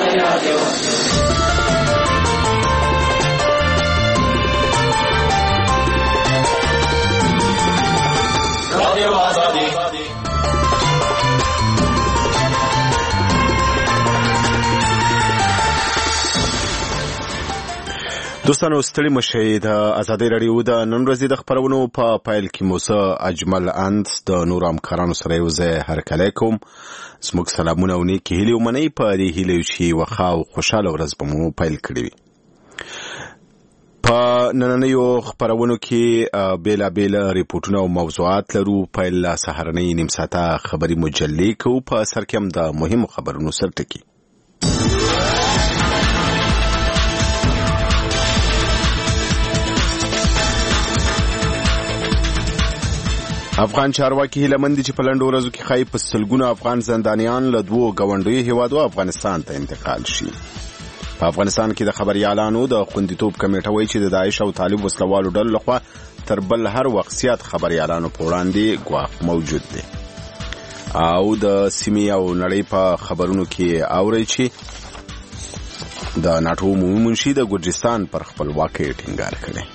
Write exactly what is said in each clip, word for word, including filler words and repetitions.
دوستانو ستړي مشئ. د ازادي راډیو د نن ورځې د خبرونو په پایل کې موسی اجمل اند د نور همکارانو سره یو ځای هرکلی کوم. زموږ سلامونه او نیکې هیلې ومنئ. په دې هیلې چې وښه او خوشحاله ورځ به مو پیل کړې وي. په نننیو خبرونو کې بېلابېل ریپورټونه او موضوعات لرو. پیل له سهارنۍ نیم ساعته خبري مجلې کوو. په سر کې هم د مهمو خبرونو سرټکي. افغان چارواکي هیله مند دي چې په لنډو ورځو کې ښایي په سلګونو افغان زندانیان له دوو ګاونډیو هیوادو افغانستان ته انتقال شي. په افغانستان کې د خبریالانو د خوندیتوب کمیټه وایي چې د داعش او طالب وسلوالو ډلو لخوا تر بل هر وخت زیات خبریالانو په وړاندې ګواښ موجود دی. او د سیمې او نړۍ په خبرونو کې اورئ چې د ناټو عمومي منشي د ګرجستان پر خپلواکۍ ټینګار کړی.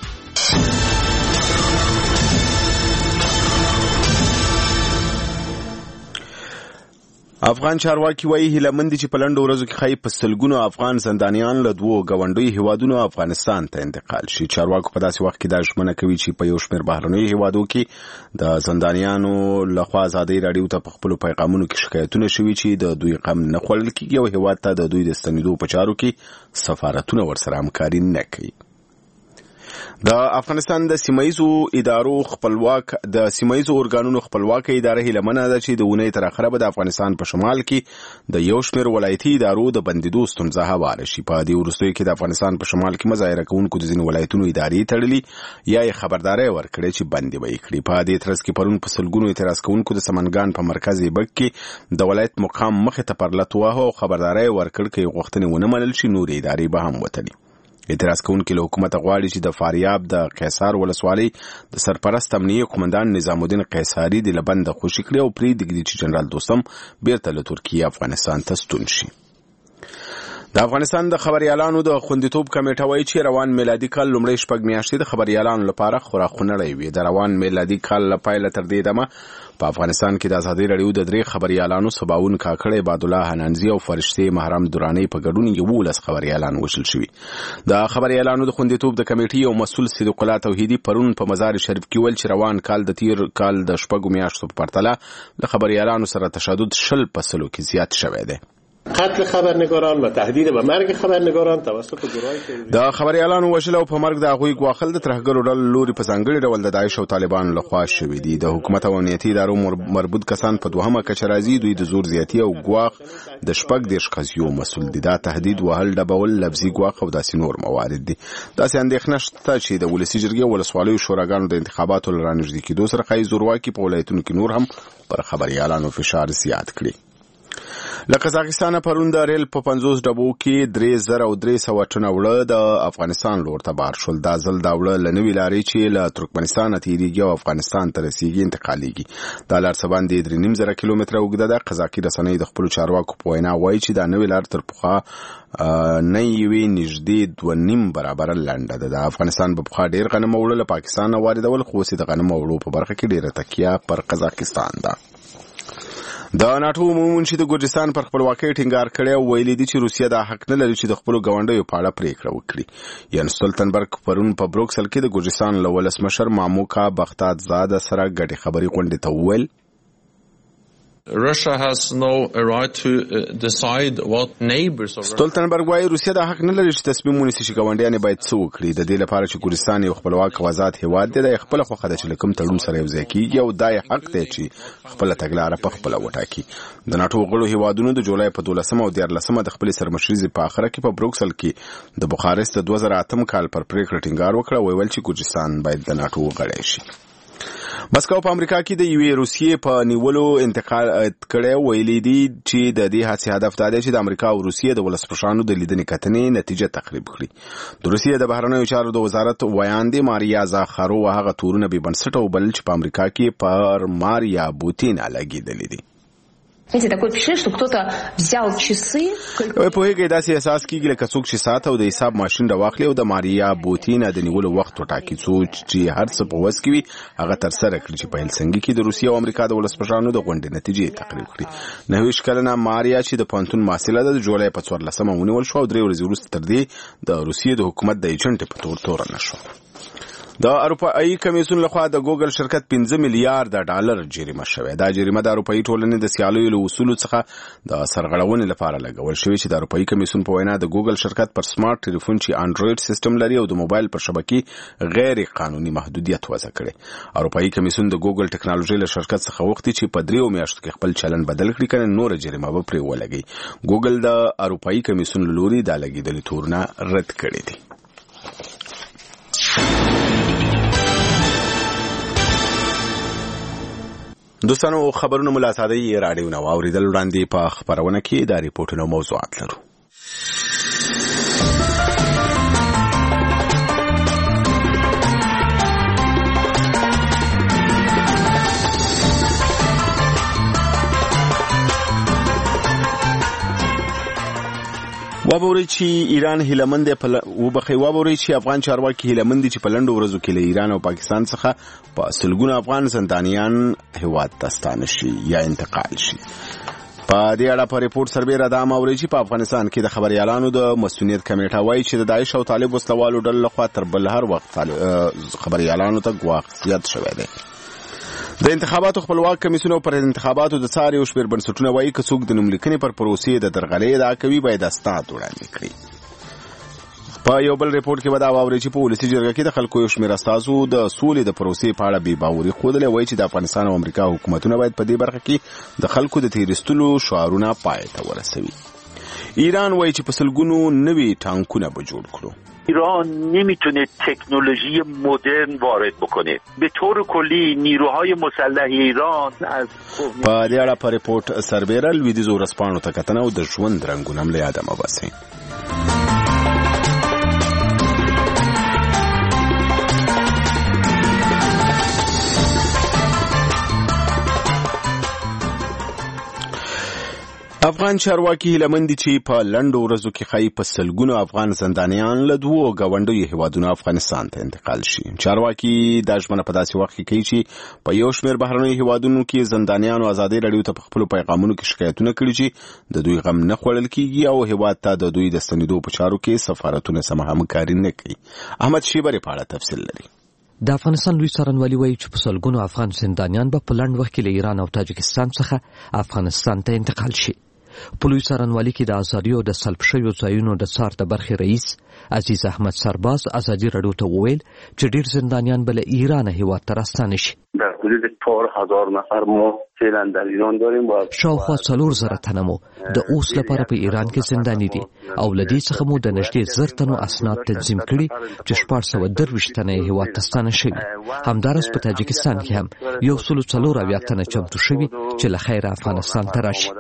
افغان چارواکي وایي هیله مند دي چې په لنډو ورځو کې ښایي په سلګونو افغان زندانیان له دوو ګاونډیو هیوادونو افغانستان ته انتقال شي. چارواکو په داسې وخت کې دا ژمنه کوي چې په یو شمېر بهرنیو هیوادو کې د زندانیانو لخوا ازادي راډیو ته په خپلو پیغامونو کې شکایتونه شوي چې د دوی غم نه خوړل کېږي او هیواد ته د دوی د ستنېدو په چارو کې سفارتونه ورسره همکاري نه کوي. د افغانستان د سیمایزو ادارو خپلواک د سیمایزو ارګانونو خپلواک اداره هیله منه ده چې د اونۍ تر اخره به د افغانستان په شمال کې د یو شمېر ولایتي ادارو د بندېدو ستونزه هواره شي. په دې وروستیو کې د افغانستان په شمال کې مظاهره کوونکو د ځینو ولایتونو ادارې تړلي یا یې خبرداری ورکړې چې بندې به یې کړي. په دې ترڅ کې پرون په سلګونو اعتراض کوونکو د سمنګان په مرکز ایبک کې د ولایت مقام مخې ته پرلت واهه او خبرداری ورکړ چې غوښتنې ونه منل شي نورې ادارې به هم وتلي. اعتراض کوونکي له حکومت غواړي چې د فاریاب د قیصار ولسوالۍ د سرپرست امنیه قومندان نظام الدین قیصاري د لبند خوشي کړی او پرېږدي چې جنرال دوستم بیرته له ترکیې افغانستان ته ستون شي. د افغانستان د خبریالانو د خوندیتوب کمیټه وایي چې روان میلادي کال لومړۍ شپږ میاشتې د خبریالانو لپاره خورا خونړۍ وي. د روان میلادي کال له پیله تر دې دمه په افغانستان کې د ازادي راډیو د درې خبریالانو سباون کاکړ، عباد الله حنانزي او فرشتې محرم دراني په ګډون یولس خبریالان وژل شوي. د خبریالانو د خوندیتوب د کمیټې یو مسؤل صدیق الله توحیدي پرون په مزار شریف کې ویل چې روان کال د تیر کال د شپږو میاشتو په پرتله د خبریالانو سره تشدد شل په سلو کې زیات شوی دی. قتل خبرنگاران و تهدید به مرگ خبرنگاران توسط گروه‌های تروریستی د خبریالانو وژل او په مرګ د هغوی ګواښل د ترهګرو ډلو لوري په ځانګړي ډول د داعش او طالبانو لخوا شوي دي. د حکومت او امنیتي ادارو مربوط کسان په دوهمه کچه راځي. دوی د زور زیاتي او ګواښ د شپږ دېرش قضیو مسؤل دي. دا تهدید، وهل، ډبول، لفظي ګواښ او داسې نور موارد دي. داسې اندېښنه شته چې د ولسي جرګې او ولسوالیو شوراګانو د انتخاباتو له رانږدې کېدو سره ښایي زورواکي په ولایتونو کې نور هم پر خبریالانو فشار زیات کړي. له قزاقستانه پرون د ریل په پنځوس ډبو کې درې زره او درې سوه ټنه اوړه د افغانستان لور ته بار شول. دا ځل دا اوړه له نوې لارې چې له ترکمنستانه تېرېږي او افغانستان ته رسېږي انتقالېږي. دا لار څه باندې درې نیم زره کیلومتره اوږده ده. قزاقي رسنۍ د خپلو چارواکو په وینا وایي چې دا نوې لار تر پخوا نه یوې نږدې دوه نیم برابره لنډه ده. د افغانستان په پخوا ډېر غنم اوړه له پاکستانه واردول، خو اوس د غنمو اوړو په برخه کې ډېره تکیه پر قزاقستان ده. د ناټو عمومي منشي د ګرجستان پر خپلواکۍ ټینګار کړی او ویلي دي چې روسیه دا حق نه لري چې د خپلو ګاونډیو په اړه پرېکړه وکړي. یان ستولتنبرګ پرون په بروکسل کې د ګرجستان له ولسمشر ماموکا بختادزاده سره ګډې خبرې غونډې ته وویل Russia has no right to decide what neighbors of ستولتنبرګ وايي روسیه دا حق نه لري چې تصمیم ونیسي چې ګاونډیان باید څه وکړي. د دې لپاره چې ګرجستان یو خپلواک او آزاد هیواد دی، د خپل خوښه ده چې له کوم تړون سره یوځای کېږي او دا یې حق دی چې خپله تګلاره په خپله وټاکي. د ناټو غړو هیوادونو د جولای په دولسمه او دیارلسمه د خپلې سرمشریزې په آخره کې په بروکسل کې د بخارست د دوه زره اتم کال پر پرېکړه ټینګار وکړ او ویل چې ګرجستان باید د ناټو غړی شي. مسکو په امریکا کې د یوې روسیې په نیولو انتقال کړی، ویلي دي چې د دې هڅې هدف دا دی چې د امریکا او روسیې د ولسمشرانو د لیدنې کتنې نتیجه تخریب کړي. د روسیې د بهرنیو چارو د وزارت ویاندې ماریا زاخارووا هغه تورونه بې بنسټه وبلل چې په امریکا کې پر ماریا بوتین لګېدلي دي. Знаете, такое впечатление, что кто-то взял часы. وای په هغه داسې احساس کیږي لکه څوک چې ساعت او د حساب ماشين راوخلي او د ماریا بوتینا د نیولو وخت وټاکي چې هر څه په وس کې وي هغه تر سره کړي چې په هلسنګي کې د روسیې او امریکا د ولسمشرانو د غونډې نتیجې تقریر کړي. نهه ویشت کلنه ماریا چې د پانتون محصله ده د جولای په څوارلسمه ونیول شو او درې ورځې وروسته تر دې د روسیې د حکومت د ایجنټ په تور تور نه شو. د اروپایي کمیسیون لخوا د ګوګل شرکت پنځه میلیارډ ډالر جریمه شوې. دا جریمه د اروپایي ټولنې د سیالیو له اصولو څخه د سرغړونې لپاره لګول شوې چې د اروپایي کمیسیون په وینا د ګوګل شرکت پر سمارټ ټلیفون چې انډراید سیستم لري او د موبایل پر شبکې غیر قانوني محدودیت وضع کړي. اروپایي کمیسیون د ګوګل ټکنالوژي له شرکت څخه وغوښتي چې په دریو میاشتو کې خپل چلن بدل کړي کنه نور جریمه به پرې ولګي. ګوګل د اروپایي کمیسیون له لوري دا لګیدلې تورونه رد کړي دي. دوستانو خبرونه ملا ساده راډیو نو اوریدل وړاندې په خبرونه کې د ریپورتونو موضوعات لرو. وابوري چې ایران هیلمند په وبخي وابوري چې افغان چارواکي هیلمند چې په لندو ورځو کې له ایران او پاکستان څخه په سلګونه افغان زندانیان هیواد ته ستانه شي یا انتقال شي. په دې اړه په ریپورت سربېره دا موري چې په افغانستان کې د خبريالانو د مسؤلیت کمیټه وایي چې د داعش او طالب وسلوالو ډلو لخوا تر بل هر وخت خبريالانو ته ګواښ زیات شوی دی. د انتخاباتو خپلواک کمیسیون پر انتخاباتو د څار یو شمېر بنسټونه وایي که څوک د نوملیکنې پر پروسې د درغلۍ ادعا کوي باید اسناد وړاندې کړي. په یو بل ریپورت کې به دا واورئ چې په ولسي جرګه کې د خلکو یو شمېر استازو د سولې د پروسې په اړه بې باوري ښودلې. وایي چې د افغانستان او امریکا حکومتونه باید په دې برخه کې د خلکو د تیرستلو شعارونه پای ته ورسوي. ایران وایي چې په سلګونو نوي ټانکونه به جوړ کړو. ایران نمیتونه تکنولوژی مدرن وارد بکنه. به طور کلی نیروهای مسلح ایران از په دې اړه په ریپورت سربېره لویدیځو ورځپاڼو ته کتنه او د ژوند رنګونه هم له یاده مه باسئ. افغان چارواکي هیلمند چې په لندو ورځو کې خای په سلګونو افغان زندانیان له دوه غونډو هیوادونو افغانستان ته انتقال شي. چارواکي د ژمنه په داسې وخت کې کوي چې په یو شمېر بهرنیو هیوادونو کې زندانیانو ازادي رادیو ته په خپل پیغامونو کې شکایتونه کړي چې د دوی غم نه خوړل کیږي او هیواد ته د دوی د ستنېدو په چارو کې سفارتونه سم همکاري نه کوي. احمد شیبری په اړه تفصیل لري. د افغانستان لوی څارنوالي وایي چې په سلګونو افغان زندانیان به په لنډ وخت کې له ایران او تاجکستان څخه افغانستان ته انتقال شي. په لوی څارنوالي کې د ازادي او د سلب شویو ځایونو د څار د برخې رئیس عزیز احمد سرباز ازادي رادیو ته وویل چې ډیر زندانیان به له ایران هیواد ته راستانه شي. در حدود چهار هزار نفر ما فعلا در ایران داریم. شاوخوا څلور زره تنه مو د اوس لپاره په ایران کې زنداني دي او له دې څخه مو د نږدې زر تنو اسناد تنظیم کړي چې شپږ سوه درویشت تنه هیواد ته ستانه شوي. همدارس په تاجکستان کې هم یو سلو څلور اویا تنه چمتو شوي چې له خیره افغانستان ته راشي.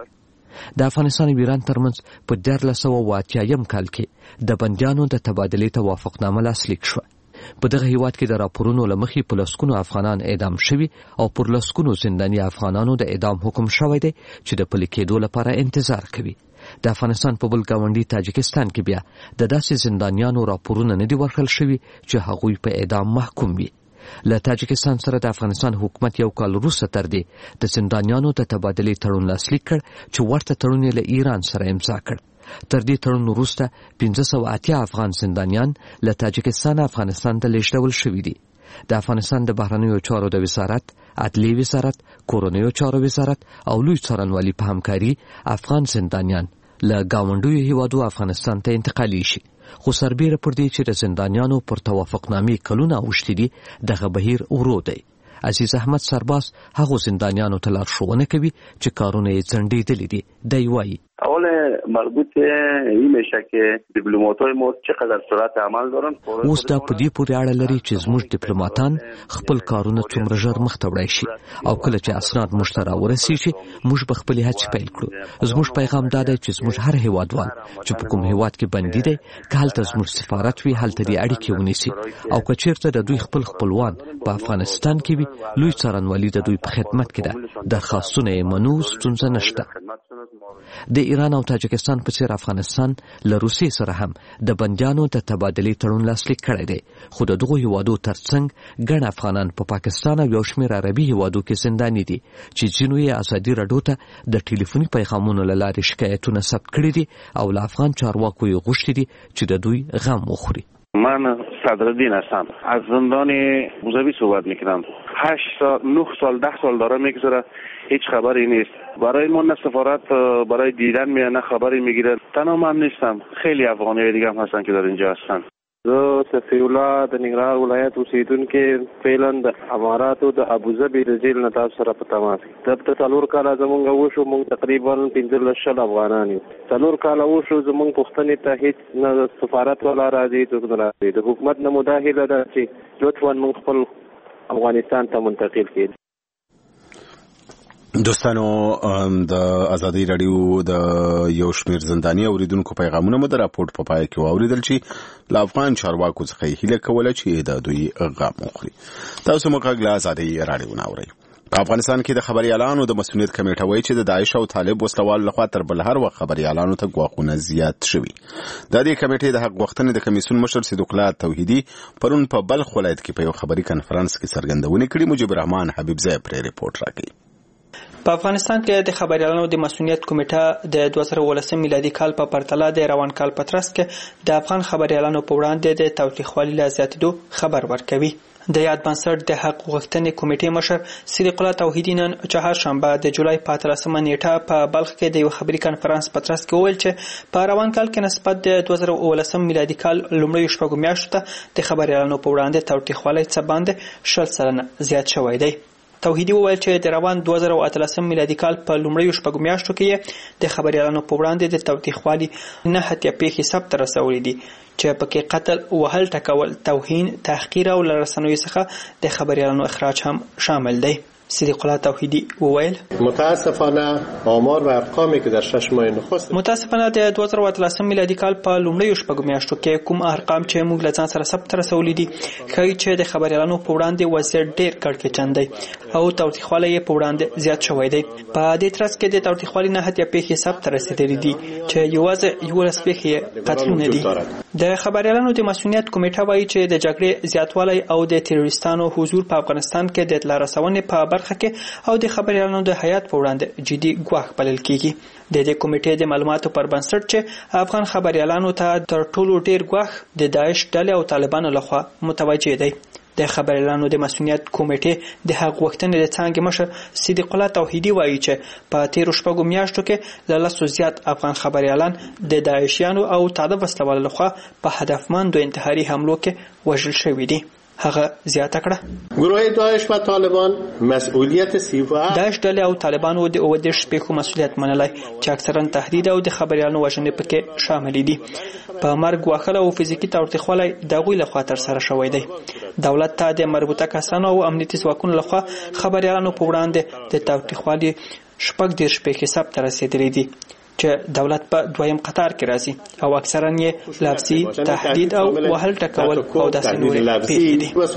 د افغانستان او ایران ترمنځ په دیارلس سوه اوه اتیایم کال کې د بندیانو د تبادلې توافقنامه لاسلیک شوه. په دغه هیواد کې د راپورونو له مخې په لسګونو افغانان اعدام شوي او پر لسګونو زنداني افغانانو د اعدام حکم شوی دی چې د پلي کېدو لپاره انتظار کوي. د افغانستان په بل ګاونډي تاجکستان کې بیا د داسې زندانیانو راپورونه نه دي ورکړل شوي چې هغوی په اعدام محکوم وي. له تاجکستان سره د افغانستان حکومت یو کال وروسته تر دې د زندانیانو د تبادلې تړون لاسلیک کړ چې ورته تړون یې له ایران سره امضا کړ. تر دې تړون وروسته پنځه سوه اتیا افغان زندانیان له تاجکستان افغانستان ته لیږدول شوي دي. د افغانستان د بهرنیو چارو د وزارت، عدلیې وزارت، کورنیو چارو وزارت او لوی څارنوالي په همکاري افغان زندانیان له ګاونډیو هیوادو افغانستان ته انتقالي شي. خو سربېره پر دې چې د زندانیانو پر توافقنامې کلونه اوښتي دي دغه بهیر ورو دی. عزیز احمد سرباز هغو زندانیانو ته لارښوونه کوي چې کارونه یې ځنډېدلي دي. دی وایي اول مربوط این میشه که دیپلمات‌های ما چقدر سرعت عمل دارن. اوس دا په دې پورې اړه لري چې زموږ ډیپلوماټان خپل کارونه څومره ژر مخته وړای شي او کله چې اسناد موږ ته راورسیږي موږ به خپلې هڅې پیل کړو. زموږ پیغام دا دی چې زموږ هر هیوادوال چې په کوم هیواد کې بندي دی که هلته زموږ سفارت وي هلته دې اړیکې ونیسي او که چېرته د دوی خپل خپلوان په افغانستان کې وي لوی څارنوالي د دوی په خدمت کې ده. درخواستونه یې منو، ستونزه نشته. د ایران او تاجکستان په څیر افغانستان له روسیې سره هم د بندیانو د تبادلې تړون لاسلیک کړی دی، خو د دغو هیوادو ترڅنګ ګڼ افغانان په پا پاکستان او یو شمېر عربي هیوادو کې زنداني دي چې ځینو یې ازادي راډیو ته د ټلیفوني پیغامونو له لارې شکایتونه ثبت کړي دي او له افغان چارواکو یې غوښتي دي چې د دوی غم وخوري. من صدرالدین هستم، از زندان ابوظبی صحبت میکنم. هشت سال نه سال ده سال داره میگذره، هیچ خبری نیست. برای ما نه سفارت برای دیدن میاد نه خبری میگیره. تنها من نیستم، خیلی افغانیای دیگه هم هستن که در اینجا هستن. زه صفی الله د ننګرهار ولایت اوسیدونکو فعلا د اماراتو د ابوظبي د جیل نه تاسو سره په تماس دلته څلور کاله زمونږ وشو، موږ تقریبا پنځلس شل افغانان یو. څلور کاله وشو زمونږ پوښتنې ته هیڅ نه سفارت ولا راځي څوک نه راځي. د حکومت نه مداخله ده چې لطفا موږ خپل افغانستان ته منتقل کړي. دوستانو د ازادي رادیو د یو شمیر زنداني اوریدونکو پیغامونه مو د راپورټ په پای کې واوریدل چې له افغان چارواکو څخه هیله کوله چې د دوی غم وخوري. تاسو مو غږ له ازادي رادیو نه اورئ. په افغانستان کې د خبريالانو د مسؤلیت کمیټه وایي چې د داعش او طالب وسلوال لخوا تر بل هر وخت خبريالانو ته غواخونه زیات شوي. د دې کمیټې د حق غوښتنې د کمیسیون مشر صدیق الله توحیدی پرون په بلخ ولایت کې په یو خبري کانفرنس کې څرګندونه کړې. مجيب الرحمن حبیب زئی پر ریپورت راکړي. په افغانستان کې د خبريالانو د مسؤلیت کمیټه د دوه زره ولسم میلادي کال په پرتله د روان کال په ترڅ کې د افغان خبريالانو په وړاندې د تاوتریخوالي له زیاتېدو خبر ورکوي. د یاد بنسټ د حق غوښتنې کمیټې مشر صدیق الله توحیدی نن چهارشنبه د جولای په اتلسمه نیټه په بلخ کې د یو خبري کانفرنس په ترڅ کې وویل چې په روان کال کې نسبت د دوه زره ولسم میلادي کال لومړیو شپږو میاشتو ته د خبريالانو په وړاندې تاوتریخوالي څه باندې شل سلنه زیات شوی دی. توحیدی وویل چې د روان دوه زره اتلسم میلادي کال په لومړیو شپږو میاشتو کې د خبريالانو په وړاندې د تاوتریخوالي نه هتیا پیښې ثبت رسولې دي چې پکې قتل، وهل، ټکول، توهین، تحقیر او له رسنیو څخه د خبريالانو اخراج هم شامل دی. صدیق الله توحیدی وویل متاسفانه آمار و ارقامی که در شش ماه نخست متاسفانه د دوه زره اتلسم میلادي کال په لومړیو شپږو میاشتو کې کوم ارقام چې موږ له ځان سره ثبت رسولې دي ښایي چې د خبريالانو په وړاندې وضعیت ډېر کړکېچن دی او تاوتریخوالی یې په وړاندې زیات شوی دی. په دې ترڅ کې د تاوتریخوالي نه هتیا پیښې ثبت رسېدلې دي چې یوازې یولس پیښې قتلونه دي. د خبريالانو د مسؤلیت کمیټه وایي چې د جګړې زیاتوالی او د تروریستانو حضور په افغانستان کې د اطلاع رسونې په برخه کې او د خبريالانو د حیات په وړاندې جدي ګواښ بلل کیږي. د دې کمیټې د معلوماتو پر بنسټ چې افغان خبريالانو ته تر ټولو ډیر ګواښ د داعش ډلې او طالبانو لخوا متوجه دی. د خبريالانو د مسؤلیت کمیټې د حق غوښتنې د څانګې مشر صدیق الله توحیدی وایي چې په تیرو شپږو میاشتو کې له لسو زیات افغان خبريالان د داعشیانو او طالب وسلوالو لخوا په هدفمندو انتحاري حملو کې وژل شوي دي. هغه زیاته کړه گروه داعش و طالبان مسئولیت سیوا داعش ډلې او طالبانو د اوه دېرش پیښو مسؤلیت منلی چې اکثرا تهدید او د خبريالانو وژنې پکې شامل دي. په مرګ وهل او فزیکي تاوتریخوالی د هغوی لخوا ترسره شوی دی. دولت ته د مربوطه کسانو او امنیتي ځواکونو لخوا خبريالانو په وړاندې د تاوتریخوالي شپږ دېرش پیښې ثبت رسېدلې دي چې دولت په دویم قطار کې راځي او اکثرا یې لفظي تهدید او وهل ټکول او داسې نورې پیښې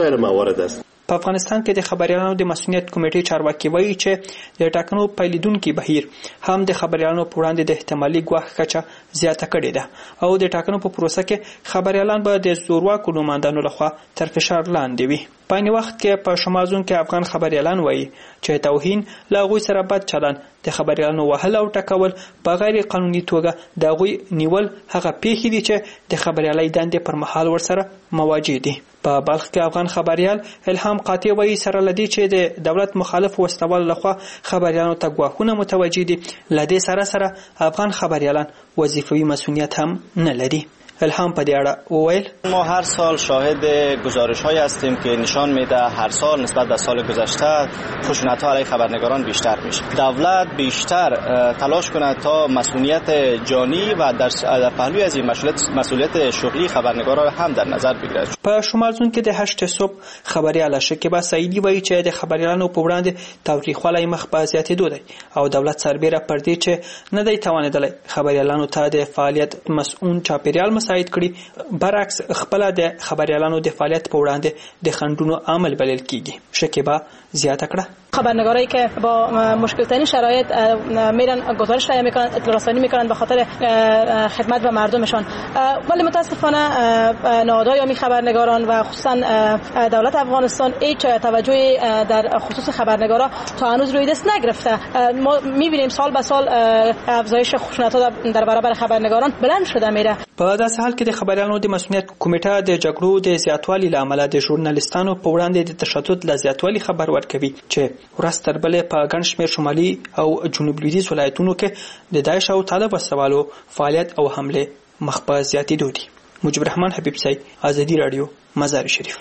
دي. په افغانستان کې د خبريالانو د مسؤلیت کمیټې چارواکي وایي چې د ټاکنو پیلیدونکي بهیر هم د خبريالانو په وړاندې د احتمالي ګواښ کچه زیاته کړې ده او د ټاکنو په پروسه کې خبريالان به د زورواکو نمایندانو لخوا تر فشار لاندې وي. په این وخت کې په شمازون کې افغان خبريالان وایي چې توهین له هغوی سره بد چلند، د خبريالانو وهل او ټکول په غیر قانوني توګه د هغوی نیول هغه پیښې دي چې د خبريالۍ دندې پر مهال ورسره مواجه دي. په بلخ کې افغان خبريال الهام قاطع وایي سره لدی چې د دولت مخالف وسلوال لخوا خبريالانو ته ګواښونه متوجه دي، لدې سره سره افغان خبريالان وظیفوي مسؤلیت هم نه لري. الهام په دې اړه وویل ما هر سال شاهد گزارش‌هایی هستیم که نشان میده هر سال نسبت به سال گذشته خشونت‌ها علیه خبرنگاران بیشتر میشه. دولت بیشتر تلاش کنه تا مسئولیت جانی و در در پهلوی از این مسئولیت مسئولیت شغلی خبرنگاران هم در نظر بگیرد. په شمال زون کې د هشت صبح خبريال شکیبا سعیدی وایي چې د خبريالانو په وړاندې تاوتریخوالی مخ په زیاتېدو دی او دولت سربېره پر دې چې نه دی توانېدلی خبريالانو ته د فعالیت مسؤون چاپیریال مساعد کړي، برعکس خپل د خبريالانو د فعالیت په وړاندې د خنډونو عمل بلل کیږي. شکیبا زیاته کړه خبرنگارایی که با مشکل ترین شرایط میرن گزارش تهیه میکنن، اطلاع رسانی میکنن به خاطر خدمت به مردمشان، ولی متاسفانه نهادهای خبرنگاران و خصوصا دولت افغانستان هیچ توجهی در خصوص خبرنگارا تا هنوز روی دست نگرفته. ما میبینیم سال به سال افزایش خشونت‌ها در برابر خبرنگاران بلند شده میره. په داسې حال کې د خبريالانو د مسؤلیت کمیټه د جګړو د زیاتوالي لامل د ژورنالیستانو په وړاندې د تشدد ل زیاتوالي خبر ورکوي چې ورځ تر بلې په ګڼ شمېر شمالي او جنوب لویدیځ ولایتونو کې د داعش او طالب وسوالو فعالیت او حمله مخ په زیاتېدو دي. مجيب الرحمن حبیب سای، ازادي رادیو، مزار شریف.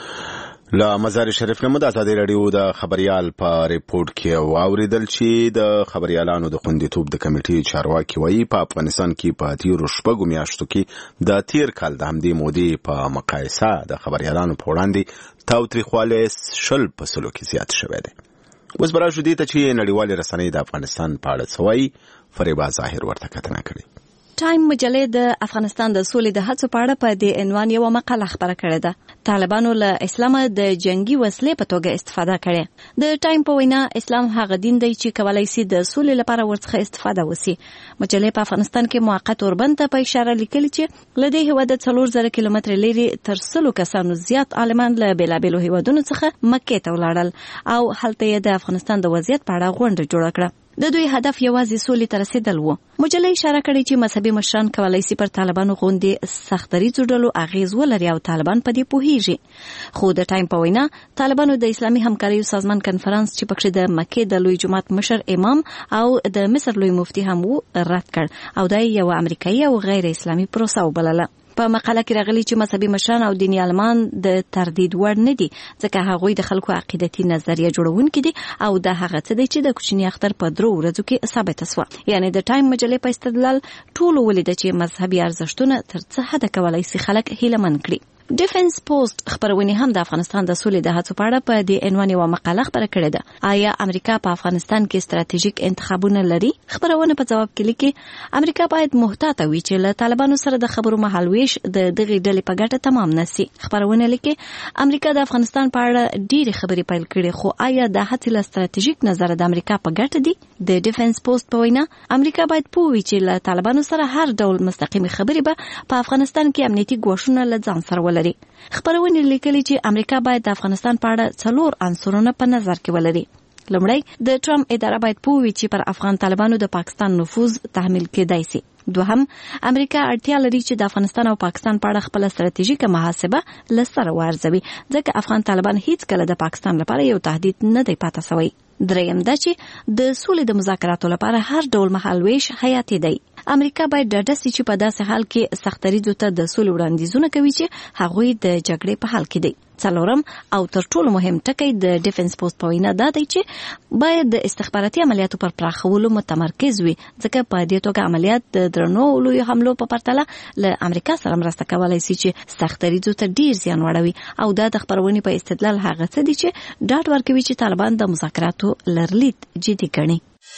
له مزار شریف نه د ازادي رادیو د خبريال په ریپورت کې واوریدل چې د خبريالانو د خوندیتوب د کمیټې چارواکي وایي په افغانستان کې په تیرو شپږو میاشتو کې د تیر کال د همدې مودې په مقایسه د خبريالانو په وړاندې تاوتریخوالی شل په سلو کې زیات شوی دی. اوس به راشو دې ته چې نړیوالې رسنۍ د افغانستان په اړه څه وایي. فریبا ظاهر ورته کتنه کړې. ټایم مجلې د افغانستان د سولې د هڅو په اړه په دې عنوان یو مقاله خبره کړې ده. طالبانو له اسلام د جنگي وسلې په توګه استفاده کړې. د ټایم په وینا اسلام هغه دین دی چې کولای شي د سولې لپاره ورڅخه استفاده وسی. مجلې په افغانستان کې موقت اوربند ته په اشاره لیکلي چې لدې هیواد د څلور زره کیلومتر لري تر سلو کسانو زیات عالمان له بیلابیلو هیوادونو څخه مکې ته ولاړل او هلته د افغانستان د وضعیت په اړه غونډه جوړه کړه. د دوی هدف یوازې سولې ته رسیدل و. مجلې اشاره کړې چې مذهبي مشران کولای شي پر طالبانو غوندې سختدریځو ډلو اغیز ولري او طالبان په دې پوهیږي. خو د ټایم په وینا طالبانو د اسلامي همکارۍ سازمان کنفرانس چې پکې د مکې د لوی جماعت مشر امام او د مصر لوی مفتي هم وو رد کړ او دا یو امریکایي او غیر اسلامي پروسه وبلله. په مقاله کې راغلي چې مذهبي مشران او دیني عالمان د تردید وړ نه دي ځکه هغوی د خلکو عقیدتي نظریه جوړونکي دي او دا هغه څه دی چې د کوچني اختر په درو ورځو کې ثابته شوه. یعنی د ټایم مجلې په استدلال ټولو ولیده چې مذهبي ارزښتونه تر څه حده کولای شي خلک هیلهمن کړي. ډیفنس پوسټ خبرونه هم د افغانستان د سولې د هڅو په اړه په دې عنوان یو مقاله خبره کړې ده. آیا امریکا په افغانستان کې ستراتیژیک انتخابونه لري؟ خبرونه په جواب کې لیکي امریکا باید محتاط وي چې له طالبانو سره د خبرو مهالويش د دغه ډلې په ګټه تمام نشي. خبرونه لیکي امریکا د افغانستان په اړه ډېری خبرې پیل کړې خو آیا د هڅې له ستراتیژیک نظر د امریکا په ګټه دي؟ د ډیفنس پوسټ په وینا امریکا باید پوه وي چې له طالبانو سره هر ډول مستقیم خبرې به په افغانستان کې امنیتي ګواښونه له ځان سره ولري. خبرونه لیکلي چې امریکا باید د افغانستان په اړه څلور عنصرونه په نظر کې ولري. لومړی د ټرمپ اداره باید پوه وي چې پر افغان طالبانو د پاکستان نفوذ تحمیل کېدای شي. دوهم امریکا اړتیا لري چې د افغانستان او پاکستان په اړه خپل ستراتیژیکه محاسبه لسره وارزوي ځکه افغان طالبان هیڅ کله د پاکستان لپاره یو تهدید نه دی پاتې شوی. دریم دا چې د سولې د مذاکراتو لپاره هر ډول مهالويش حیاتي دی. امریکا باید ډاډه شي چې په داسې حال کې سختدریځو ته د سولې وړاندیزونه کوي چې هغوی د جګړې په حال کې دي. څلورم او تر ټولو مهم ټکی د ډیفنس پوسټ په وینا دا دی چې باید د استخباراتي عملیاتو پر پراخولو متمرکز وي ځکه په دې توګه عملیات د درنو لوی حملو په پرتله له امریکا سره مرسته کولای شي چې سختدریځو ته ډیر زیان وړوي او دا د خبرونې په استدلال هغه څه دي چې ډاډ ورکوي چې طالبان د مذاکراتو لرلید جدي ګڼي.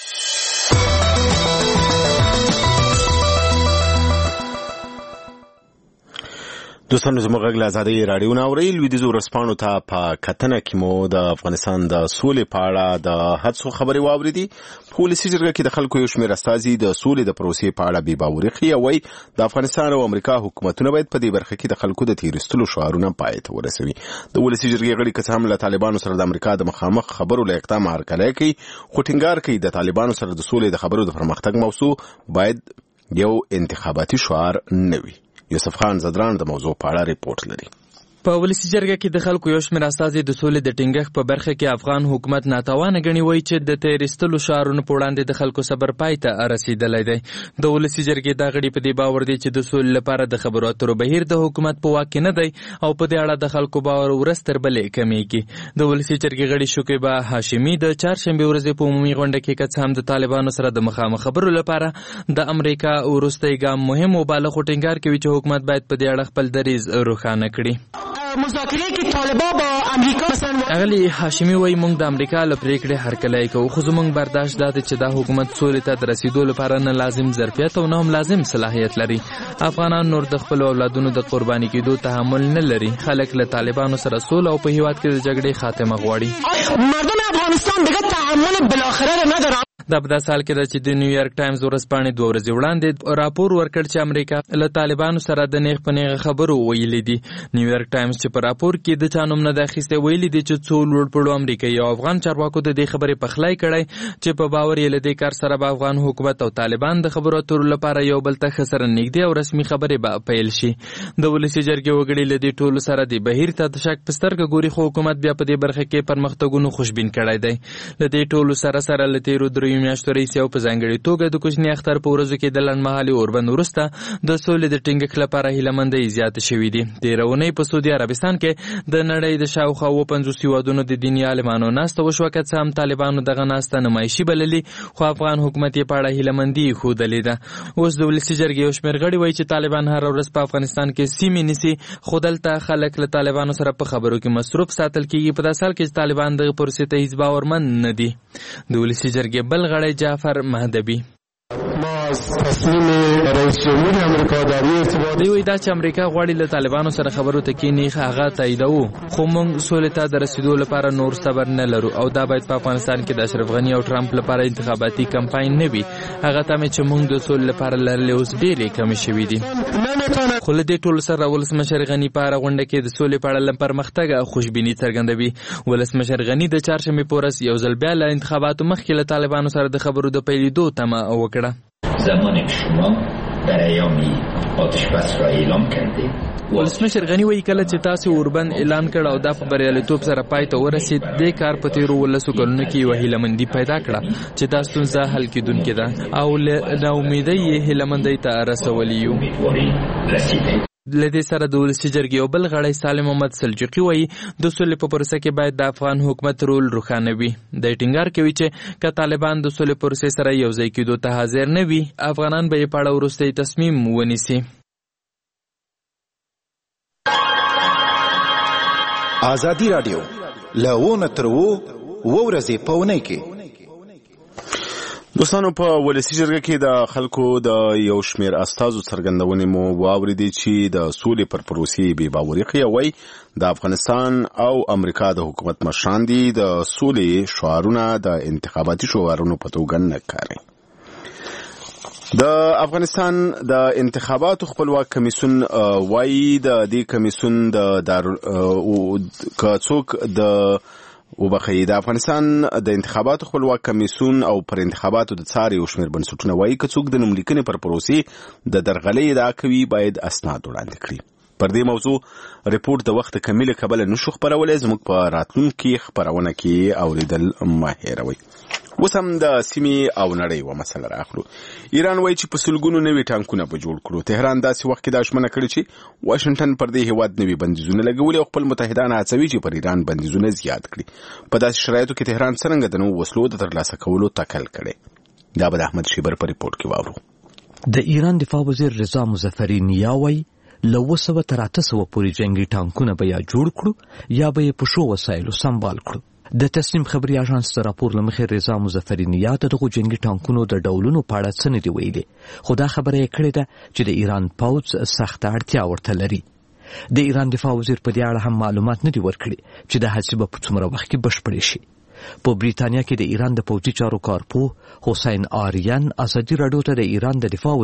دوستانو زموږ غږ له ازادۍ راډیو نه اورئ. لویدیځو ورځپاڼو ته په کتنه کې مو د افغانستان د سولې په اړه د هڅو خبرې واورېدې. په ولسي جرګه کې د خلکو یو شمېر استازي د سولې د پروسې په اړه بې باوري ښیي او وایي د افغانستان او امریکا حکومتونه باید په دې برخه کې د خلکو د تېرېستلو شعارونه پای ته ورسوي. د ولسي جرګې غړي که څه هم له طالبانو سره د امریکا د مخامخ خبرو له اقدام هرکلی کوي خو ټینګار کوي د طالبانو سره د سولې د خبرو د پرمختګ موضوع باید یو انتخاباتي شعار نه وي. یوسف خان زدران د موضوع په اړه ریپورت لري. په ولسي جرګه کې د خلکو یو شمېر استازي د سولې د ټینګښت په برخه کې افغان حکومت ناتوانه ګڼي، وایي چې د تیر ایستلو شعارونو په وړاندې د خلکو صبر پای ته رسېدلی دی. د ولسي جرګې دا غړي په دې باور دي چې د سولې لپاره د خبرو اترو بهیر د حکومت په واک کې نه دی او په دې اړه د خلکو باور ورځ تر بلې کمیږي. د ولسي جرګې غړي شکیبا هاشمي د چهارشنبې ورځې په عمومي غونډه کې که څه هم د طالبانو سره د مخامخ خبرو لپاره د امریکا وروستی ګام مهم وباله، خو ټینګار کوي چې حکومت باید په دې اړه خپل دریځ روښانه کړي. مذاکره کې طالبان با امریکا مثلا اغلی هاشمي وایي موږ د امریکا له پریکړې هرکلی کوو، خو زموږ برداشت دا دی چې دا حکومت سولې ته د رسیدو لپاره نه لازم ظرفیت او نه هم لازم صلاحیت لري. افغانان نور د خپلو اولادونو د قرباني کېدو تحمل نه لري. خلک له طالبانو سره سوله او په هیواد کې د جګړې خاتمه غواړي. مردم افغانستان دیگه تحمل بالاخره رو ندارن. دا په داسې حال کې ده چې د نیویارک ټایمز ورځپاڼې دوه ورځې وړاندې راپور ورکړ چې امریکا له طالبانو سره د نیغ په نیغه خبرو ویلي دي. نیویارک ټایمز چې په راپور کې د چا نوم نه ده اخیستی ویلي دي چې څو لوړپوړو امریکایي او افغان چارواکو د دې خبرې پخلی کړی چې په باور یې له دې کار سره به افغان حکومت او طالبان د خبرو اترو لپاره یو بل ته ښه سره نږدې او رسمي خبرې به پیل شي. د ولسي جرګې وګړي له دې ټولو سره د بهیر ته د شک په سترګه ګوري، خو حکومت بیا په دې برخه کې پرمختګونو خوشبین کړی دی. له دې ټولو سره سره له تېرو دریو میاشتو رئیس او په ځانګړې توګه د کوچني اختر په ورځو کې د لنډمهالي اوربند وروسته د سولې د ټینګښت لپاره هیلهمندۍ زیاتې شوي دي. تېره اونۍ په سعودي عربستان کې د نړۍ د شاوخوا اووه پنځوس هېوادونو د دیني عالمانو ناسته وشوه، که څه هم طالبانو دغه ناسته نمایشي بللي، خو افغان حکومت یې په اړه هیلهمندي ښودلې ده. اوس د ولسي جرګې یو شمېر غړي وایي چې طالبان هره ورځ په افغانستان کې سیمې نیسي، خو دلته خلک له طالبانو سره په خبرو کې مصروف ساتل کېږي، په داسې حال کې چې طالبان دغه پروسې ته هېڅ باورمند نه دي. د ولسي جرګې بل غړی جعفر مهدبي تصمیم رئیس جمهور امریکا در این ارتباط دی وی دا چې امریکا غواړي له طالبانو سره خبرو ته کینی هغه تاییدوو، خو موږ سولې ته د رسیدو لپاره نور صبر نه لرو او دا باید په افغانستان کې د اشرف غني او ټرمپ لپاره انتخاباتي کمپاین نه وي. هغه ته چې موږ د سولې لپاره لرلې اوس ډېرې کمې شوي دي. خو له دې ټولو سره ولسمشر غني په هره غونډه کې د سولې په اړه له پرمختګه خوشبیني څرګندوي. ولسمشر غني د چهارشنبې په ورځ یو ځل بیا له انتخاباتو مخکې له طالبانو سره د خبرو د پیلېدو تمه وکړه. زمانی که شما در ایامی آتش بس را اعلام کردید. ولسمشر غني وایي کله چې تاسو اوربند اعلان کړ او دا په بریالیتوب سره پای ته ورسید، دې کار په تېرو ولسو کلونو کې یوه هیلهمندي پیدا کړه چې دا ستونزه حل کېدونکې ده او له ناامیدۍ یې هیلهمندۍ ته رسولي یو. له دې سره د ولسي جرګې یو بل غړی سالم محمد سلجوقي وایي د سولې په پروسه کې باید د افغان حکومت رول روښانه وي. دی ټینګار کوي چې که طالبان د سولې پروسې سره یو ځای کېدو ته حاضر نه وي، افغانان به یې په اړه وروستی تصمیم ونیسي. ازادي راډیو له اووه تر اووه اووه ورځې په اونۍ کې دوستانو په ولسي جرګه کې د خلکو د یو شمېر استازو څرګندونې مو واورېدې چې د سولې پر پروسې بې باوري ښیي. وایي د افغانستان او امریکا د حکومت مشران دي د سولې شعارونه د انتخاباتي شعارونو په توګه نه کاروي. د افغانستان د انتخاباتو خپلواک کمیسیون وایي د دې کمیسیون د که څوک د وبخښئ د افغانستان د انتخاباتو خپلواک کمیسیون او پر انتخاباتو د څار یو شمېر بنسټونه وایي که څوک د نوملیکنې پر پروسې د درغلۍ ادعا کوي باید اسناد وړاندې کړي. پر دې موضوع ریپورت د وخت کمی له کبله نشو خپرولی، زموږ په راتلونکي خپرونه کې اورېدل مه هېروئ. اوس هم د سیمې او نړۍ یوه مسله راخلو. ایران وایي چې په سلګونو نوي ټانکونه به جوړ کړو. تهران داسې وخت کې دا ژمنه کړې چې واشنګټن پر دې هېواد نوي بندیزونه لګولي او خپل متحدان هڅوي چې پر ایران بندیزونه زیات کړي. په داسې شرایطو کې تهران څرنګه د نوو وسلو د ترلاسه کولو تکل کړی؟ دا به د احمد شیبر په ریپورټ کې واورو. د ایران دفاع وزیر رضا مظفری نیا وایي له اووه سوه تر اته سوه پورې جنګي ټانکونه به یا جوړ کړو یا به یې په ښو وسایلو سمبال کړو. د تصنیم خبري اژانس د راپور له مخې رضا مظفری نیا د دغو جنګي ټانکونو د ډولونو په اړه څه نه دي ویلي، خو دا خبره یې کړې ده چې د ایران پوځ سخته اړتیا ورته لري. د ایران دفاع وزیر په دې اړه هم معلومات نه دي ورکړي چې د هڅې به په څومره وخت کې بشپړې شي. په بریتانیا کې د ایران د پوځي چارو کارپوه حسین آریان ازادي راډیو ته د ایران د دفاع وزیر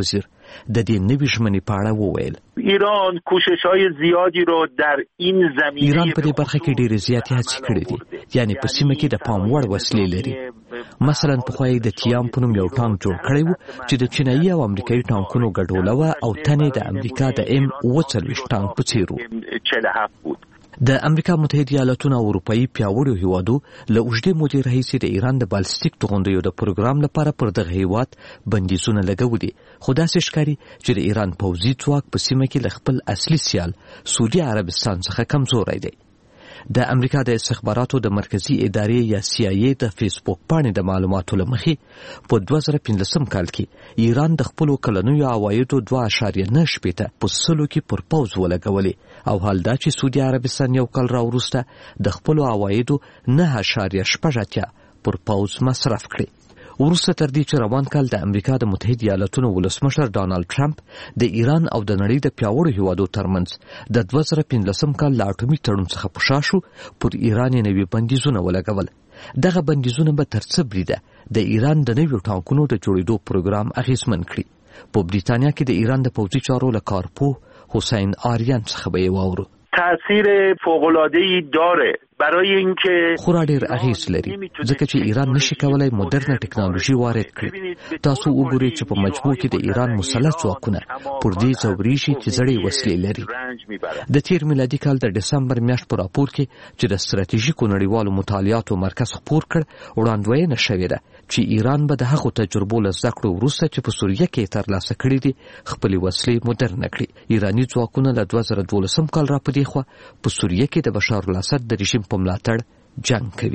د دې نوې ژمنې په اړه وویل. ایران کوشش‌های زیادی رو در این زمینه ایران په دې برخه کې ډېرې زیاتې هڅې کړې دي، یعنی په سیمه کې د پام وړ وسلې لري. مثلا پخوا یې د تیام په نوم یو ټانک جوړ کړی و چې د چینایي او امریکایي ټانکونو ګډوله وه او تنې د امریکا د ام اوه څلوېښت ټانک په څېر و. د امریکا متحده ایالاتونو او اروپایي پیاوړو هیوادو له اوږدې مودې راهیسې د ایران د بالستیک توغندیو د پروګرام لپاره پر دغه هیواد بندیزونه لګولي، خو داسې ښکاري چې د ایران پوځي ځواک په سیمه کې له خپل اصلي سیال سعودي عربستان څخه کمزوری دی. د امریکا د استخباراتو د مرکزی ادارې یا سی آی ای د فیسبوک پاڼې د معلوماتو له مخې په دوه زره پنځلسم کال کې ایران د خپلو کلنیو عوایدو دوه اعشاریه نه شپېته په سلو کې پر پوځ ولګولې، او حال دا چې سعودي عربستان یو کال راوروسته د خپلو عوایدو نه اعشاریه شپږ اتیا پر پوځ مصرف کړي. وروسته تر دې چې روان کال د امریکا د متحده ایالاتونو ولسمشر ډانالډ ټرمپ د ایران او د نړۍ د پیاوړو هیوادو ترمنځ د دوه زره پنځلسم کال له اټومي تړون څخه په شا شو، پر ایران یې نوي بندیزونه ولګول. دغه بندیزونه به تر څه بریده د ایران د نویو ټانکونو د جوړېدو پروګرام اغېزمن کړي. په بریتانیا کې د ایران د پوځي چارو له کارپوه حسین آریان څخه به یې واورو. تاثیر فوق‌العاده‌ای داره برای اینکه خورا ډیر اغیز لري، ځکه چې ایران نشي کولای مدرنه ټکنالوژي وارد کړي. تاسو وګورئ چې په مجموع کې د ایران مسلح ځواکونه پر دې ځورېږي چې زړې وسلې لري. د تیر میلادي کال د ډسمبر میاشت په راپور کې چې د ستراتیژیکو نړیوالو مطالعاتو مرکز خپور کړ، وړاندوینه شوې ده چې ایران به د هغو تجربو له زده کړو وروسته چې په سوریه کې ترلاسه کړي دي خپلې وسلې مدرنه کړي. ایراني ځواکونه له دوه زره دولسم کال را په دې خوا په سوریه کې د بشار الاسد د رژیم په ملاتړ جنگ کوي.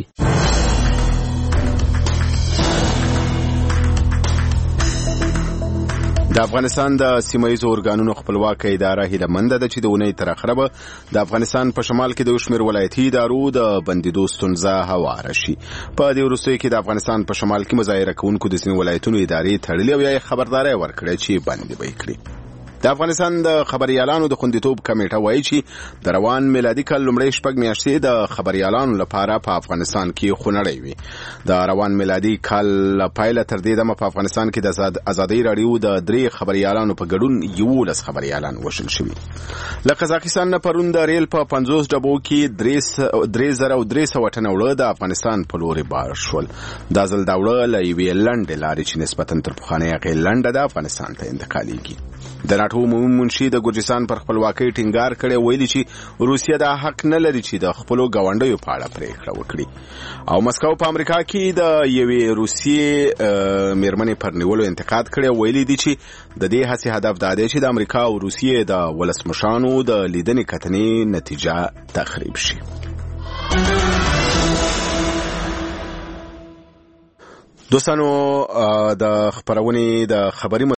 د افغانستان د سیمایي اورګانونو خپلواکه اداره هیله مند ده چې د اونۍ تر اخره به د افغانستان په شمال کې د شمیر ولایتي ادارو د بندیدو ستونزه هواره شي. په دې وروستیو کې د افغانستان په شمال کې مظاهره کوونکو د ځینو ولایتونو ادارې تړلې او یا خبرداري ورکړې چې بندي به کړي. د افغانستان د خبريالانو د خوندیتوب کمیټه وایي چې د روان میلادي کال لومړۍ شپږ میاشتې د خبريالانو لپاره په افغانستان کې خونړۍ وي. د روان میلادي کال پایله تر دې دمه په افغانستان کې د ازادۍ راډیو د درې خبريالانو په ګډون یولس خبريالان وژل شوي. له قزاقستان نه پرون د ریل په پنځوس ډبو کې درې زره او درې سوه ټنه وړه د افغانستان په لوري بار شول. دا ځل دا وړه له یوې لنډې لارې چې نسبتا تر پخوانۍ هغې لنډه ده افغانستان ته انتقالېږي. د ناټو عمومي منشي د ګرجستان پر خپلواکۍ ټینګار کړی، ویلي چې روسیه دا حق نه لري چې د خپلو ګاونډیو په اړه پرېکړه وکړي. او مسکو په امریکا کې د یوې روسیې میرمنې پر نیولو انتقاد کړی، ویلي دي چې د دې هڅې هدف دا دی چې د امریکا او روسیې د ولسمشانو د لیدنې کتنې نتیجه تخریب شي. دوستانو د خبرونې د خبري